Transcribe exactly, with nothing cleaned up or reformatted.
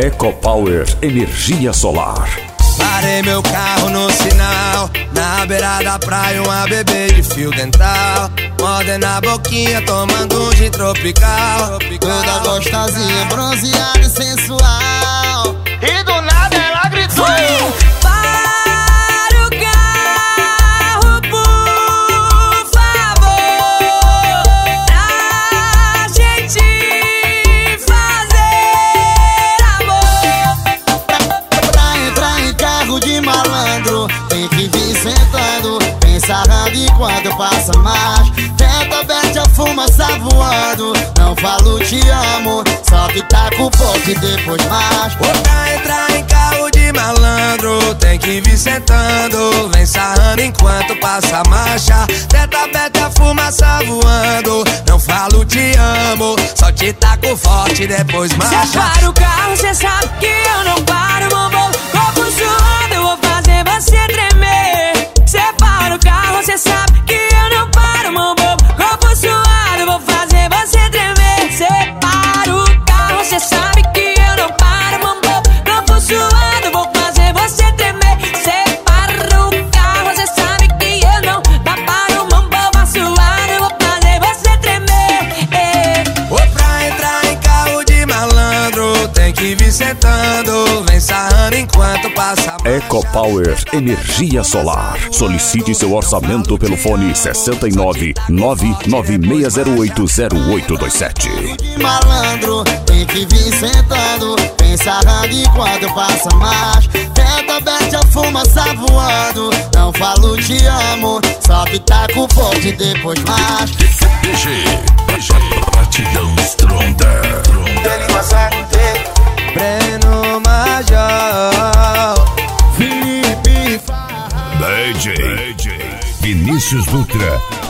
Ecopower Energia Solar. Parei meu carro no sinal, na beira da praia uma bebê de fio dental, mordendo na boquinha, tomando um gin tropical. Toda gostosinha, bronzeada e sensual. E do nada ela gritou: para o carro, por favor, pra gente fazer amor. Pra entrar em carro de malandro, tem que vir sentando, bem sarrando enquanto passa mais. Tenta, bete a fumaça voando, não falo te amo, só que tá com pouco e depois mais. Pra entrar em carro de malandro, tem que vir sentando, vem sarrando enquanto passa a marcha. Tenta, bete a fumaça voando, não falo te amo, só te taco forte e depois marcha. Cê para o carro, cê sabe que eu não paro, bombom. Corpo suando, eu vou fazer você tremer. Cê para o carro, cê sabe que eu não paro, bombom. Corpo suado, eu vou fazer você tremer. Cê para o carro, cê sabe que eu não paro, bombom. Corpo suado, eu vou fazer você tremer. Cê para o carro, cê sabe que eu não paro, bombom. Vai suado, eu vou fazer você tremer. É. Ou pra entrar em carro de malandro, tem que vir sentando, vem sarrando enquanto passa. Ecopower Energia Solar. Solicite seu orçamento pelo fone sessenta e nove, nove nove seis zero oito zero oito dois sete. De malandro, tem que vir sentando, bem sarrando enquanto passa mais. Tenta, bete a fumaça voando, não falo te amo, só que tá com pouco e depois mais. D G, Batidão Stronda. Ele consegue ter Breno Major, Felipe D J Vinícius Dutra.